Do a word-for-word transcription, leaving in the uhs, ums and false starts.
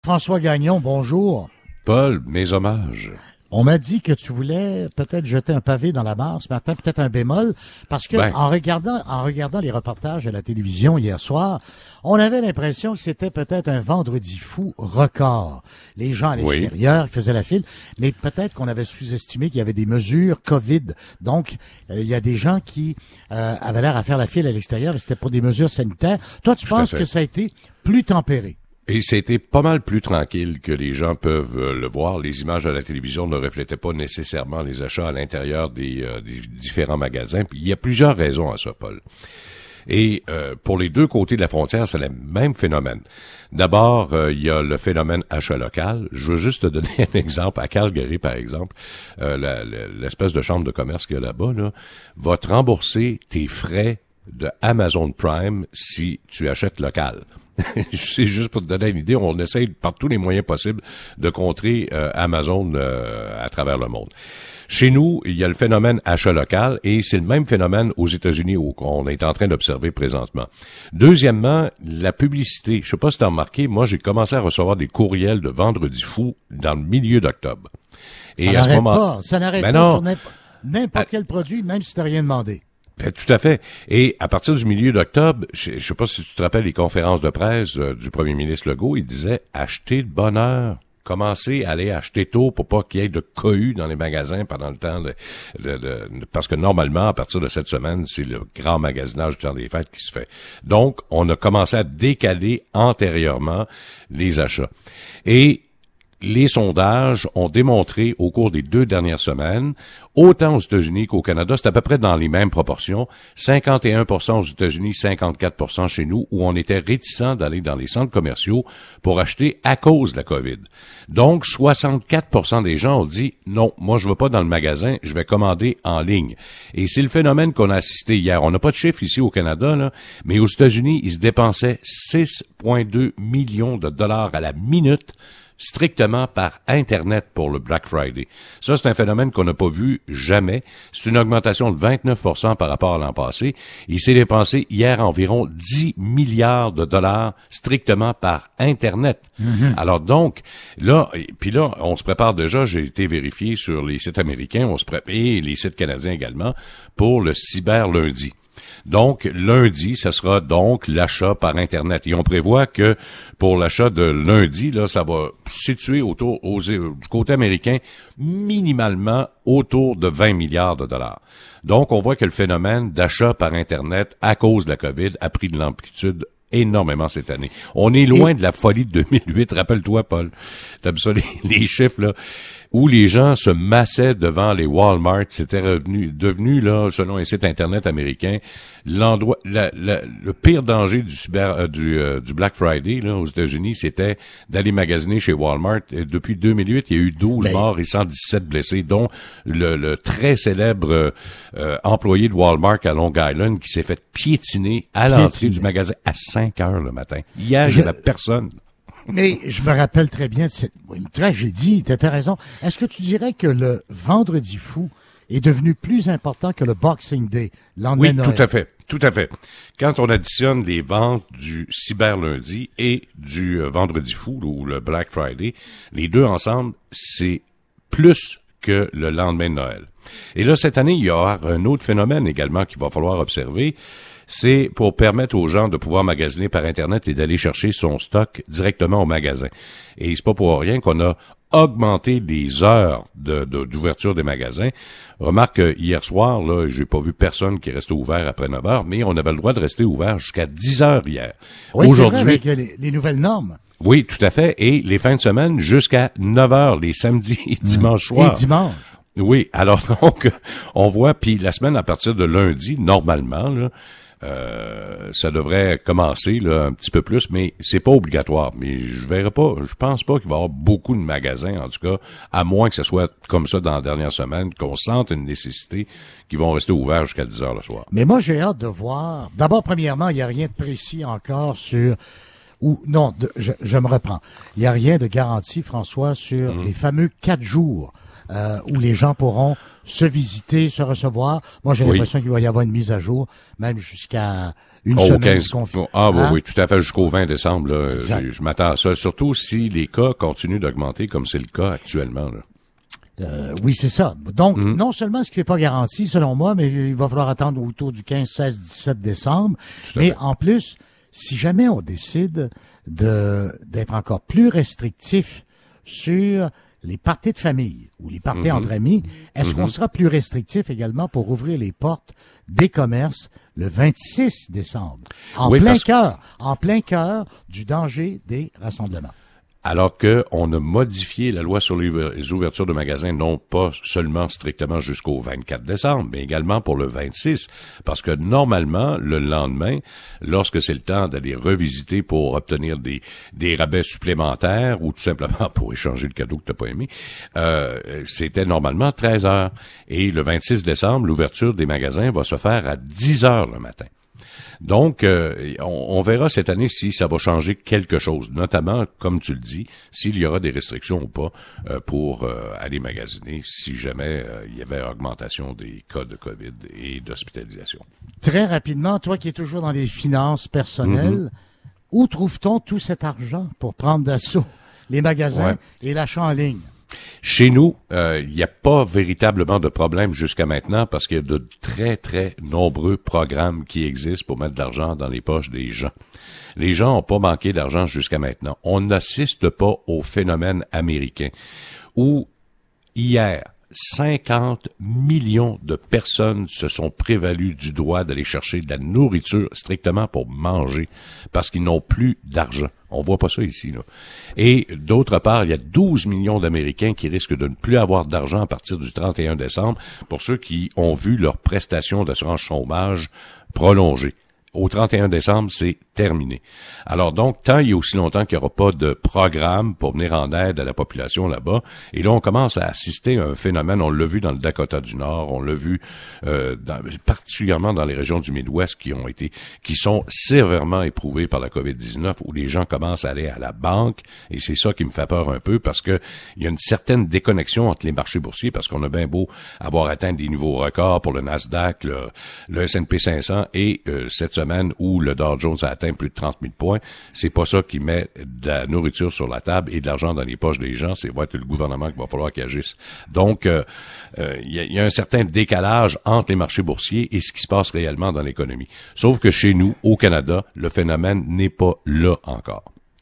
François Gagnon, bonjour. Paul, mes hommages. On m'a dit que tu voulais peut-être jeter un pavé dans la mare ce matin, peut-être un bémol, parce que Ben. en regardant en regardant les reportages à la télévision hier soir, on avait l'impression que c'était peut-être un vendredi fou record. Les gens à l'extérieur, ils faisaient la file, mais peut-être qu'on avait sous-estimé qu'il y avait des mesures COVID. Donc, euh, il y a des gens qui euh, avaient l'air à faire la file à l'extérieur et c'était pour des mesures sanitaires. Toi, tu Tout à penses fait. que ça a été plus tempéré? Et c'était pas mal plus tranquille que les gens peuvent euh, le voir. Les images à la télévision ne reflétaient pas nécessairement les achats à l'intérieur des, euh, des différents magasins. Puis il y a plusieurs raisons à ça, Paul. Et euh, pour les deux côtés de la frontière, c'est le même phénomène. D'abord, euh, il y a le phénomène achat local. Je veux juste te donner un exemple. À Calgary, par exemple, euh, la, la, l'espèce de chambre de commerce qu'il y a là-bas là, va te rembourser tes frais de Amazon Prime si tu achètes local. C'est juste pour te donner une idée, on essaye par tous les moyens possibles de contrer euh, Amazon euh, à travers le monde. Chez nous, il y a le phénomène achat local et c'est le même phénomène aux États-Unis qu'on est en train d'observer présentement. Deuxièmement, la publicité. Je sais pas si tu as remarqué, moi j'ai commencé à recevoir des courriels de Vendredi fou dans le milieu d'octobre. Et ça n'arrête pas, ça n'arrête ben pas non, sur n'importe, n'importe quel produit, même si tu n'as rien demandé. Ben, tout à fait. Et à partir du milieu d'octobre, je ne sais pas si tu te rappelles les conférences de presse euh, du premier ministre Legault, il disait « Achetez de bonne heure ». Commencez à aller acheter tôt pour pas qu'il y ait de cohue dans les magasins pendant le temps de, de, de, parce que normalement, à partir de cette semaine, c'est le grand magasinage du temps des fêtes qui se fait. Donc, on a commencé à décaler antérieurement les achats. Et les sondages ont démontré au cours des deux dernières semaines, autant aux États-Unis qu'au Canada, c'est à peu près dans les mêmes proportions, cinquante et un pour cent aux États-Unis, cinquante-quatre pour cent chez nous, où on était réticents d'aller dans les centres commerciaux pour acheter à cause de la COVID. Donc, soixante-quatre pour cent des gens ont dit « Non, moi je ne vais pas dans le magasin, je vais commander en ligne ». Et c'est le phénomène qu'on a assisté hier. On n'a pas de chiffre ici au Canada, là, mais aux États-Unis, ils se dépensaient six virgule deux millions de dollars à la minute strictement par Internet pour le Black Friday. Ça, c'est un phénomène qu'on n'a pas vu jamais. C'est une augmentation de vingt-neuf pour cent par rapport à l'an passé. Il s'est dépensé hier environ dix milliards de dollars strictement par Internet. Mm-hmm. Alors donc, là, puis là, on se prépare déjà, j'ai été vérifié sur les sites américains, on se prépare, et les sites canadiens également, pour le cyber lundi. Donc, lundi, ce sera donc l'achat par Internet. Et on prévoit que pour l'achat de lundi, là, ça va situer autour, aux, du côté américain, minimalement autour de vingt milliards de dollars. Donc, on voit que le phénomène d'achat par Internet, à cause de la COVID, a pris de l'amplitude énormément cette année. On est loin Et... de la folie de deux mille huit. Rappelle-toi, Paul. T'as vu ça, les, les chiffres, là, où les gens se massaient devant les Walmart. C'était revenu, devenu, là, selon un site Internet américain, l'endroit, la, la, le pire danger du cyber, euh, du, euh, du Black Friday, là, aux États-Unis, c'était d'aller magasiner chez Walmart. Et depuis deux mille huit, il y a eu douze Mais... morts et cent dix-sept blessés, dont le, le très célèbre euh, employé de Walmart à Long Island qui s'est fait piétiner à l'entrée piétiner. du magasin à cinq heures le matin. Hier, il n'y avait personne. Mais je me rappelle très bien, c'est une tragédie, tu as raison. Est-ce que tu dirais que le Vendredi fou est devenu plus important que le Boxing Day, lendemain Oui, Noël? tout à fait, tout à fait. Quand on additionne les ventes du cyber lundi et du euh, Vendredi fou, ou le Black Friday, les deux ensemble, c'est plus que le lendemain de Noël. Et là, cette année, il y aura un autre phénomène également qu'il va falloir observer. C'est pour permettre aux gens de pouvoir magasiner par Internet et d'aller chercher son stock directement au magasin. Et c'est pas pour rien qu'on a augmenté les heures de, de, d'ouverture des magasins. Remarque que hier soir, là, j'ai pas vu personne qui restait ouvert après neuf heures, mais on avait le droit de rester ouvert jusqu'à dix heures hier. Oui, aujourd'hui, c'est vrai, avec les, les nouvelles normes. Oui, tout à fait. Et les fins de semaine jusqu'à neuf heures, les samedis et dimanches soirs. Et dimanche. Oui, alors donc, on voit, puis la semaine à partir de lundi, normalement, là, Euh, ça devrait commencer là un petit peu plus, mais c'est pas obligatoire. Mais je verrai pas, je pense pas qu'il va y avoir beaucoup de magasins, en tout cas, à moins que ce soit comme ça dans la dernière semaine, qu'on sente une nécessité qu'ils vont rester ouverts jusqu'à dix heures le soir. Mais moi, j'ai hâte de voir. D'abord, premièrement, il n'y a rien de précis encore sur ou non, de, je, je me reprends. Il n'y a rien de garanti, François, sur mmh. les fameux quatre jours euh, où les gens pourront se visiter, se recevoir. Moi, j'ai oui. l'impression qu'il va y avoir une mise à jour, même jusqu'à une oh, semaine. quinze Confi- ah hein? oui, oui, tout à fait, jusqu'au vingt décembre. Là, je, je m'attends à ça, surtout si les cas continuent d'augmenter comme c'est le cas actuellement. Là. Euh, oui, c'est ça. Donc, mmh. non seulement ce qui n'est pas garanti, selon moi, mais il va falloir attendre autour du quinze, seize, dix-sept décembre. Mais fait. En plus, si jamais on décide de d'être encore plus restrictif sur les parties de famille ou les parties mmh. entre amis, est-ce mmh. qu'on sera plus restrictif également pour ouvrir les portes des commerces le vingt-six décembre? En oui, plein cœur, que... en plein cœur du danger des rassemblements. Alors que on a modifié la loi sur les ouvertures de magasins, non pas seulement strictement jusqu'au vingt-quatre décembre, mais également pour le vingt-six, parce que normalement, le lendemain, lorsque c'est le temps d'aller revisiter pour obtenir des des rabais supplémentaires ou tout simplement pour échanger le cadeau que t'as pas aimé, euh, c'était normalement treize heures. Et le vingt-six décembre, l'ouverture des magasins va se faire à dix heures le matin. Donc, euh, on, on verra cette année si ça va changer quelque chose, notamment, comme tu le dis, s'il y aura des restrictions ou pas euh, pour euh, aller magasiner si jamais euh, il y avait augmentation des cas de COVID et d'hospitalisation. Très rapidement, toi qui es toujours dans les finances personnelles, mm-hmm. où trouve-t-on tout cet argent pour prendre d'assaut les magasins ouais. et l'achat en ligne? Chez nous, euh, il n'y a pas véritablement de problème jusqu'à maintenant parce qu'il y a de très, très nombreux programmes qui existent pour mettre de l'argent dans les poches des gens. Les gens n'ont pas manqué d'argent jusqu'à maintenant. On n'assiste pas au phénomène américain où hier, cinquante millions de personnes se sont prévalues du droit d'aller chercher de la nourriture strictement pour manger parce qu'ils n'ont plus d'argent. On voit pas ça ici, là. Et d'autre part, il y a douze millions d'Américains qui risquent de ne plus avoir d'argent à partir du trente et un décembre pour ceux qui ont vu leur prestation d'assurance chômage prolongée. Au trente et un décembre, c'est terminé. Alors donc, tant il y a aussi longtemps qu'il n'y aura pas de programme pour venir en aide à la population là-bas, et là, on commence à assister à un phénomène, on l'a vu dans le Dakota du Nord, on l'a vu euh, dans, particulièrement dans les régions du Midwest qui ont été, qui sont sévèrement éprouvées par la covid dix-neuf, où les gens commencent à aller à la banque, et c'est ça qui me fait peur un peu, parce que il y a une certaine déconnexion entre les marchés boursiers, parce qu'on a bien beau avoir atteint des niveaux records pour le Nasdaq, le, le S and P cinq cents, et euh, cette semaine où le Dow Jones a atteint plus de trente mille points, c'est pas ça qui met de la nourriture sur la table et de l'argent dans les poches des gens, c'est va être le gouvernement qu'il va falloir qu'il agisse. Donc, il euh, euh, y, a, y a un certain décalage entre les marchés boursiers et ce qui se passe réellement dans l'économie. Sauf que chez nous, au Canada, le phénomène n'est pas là encore.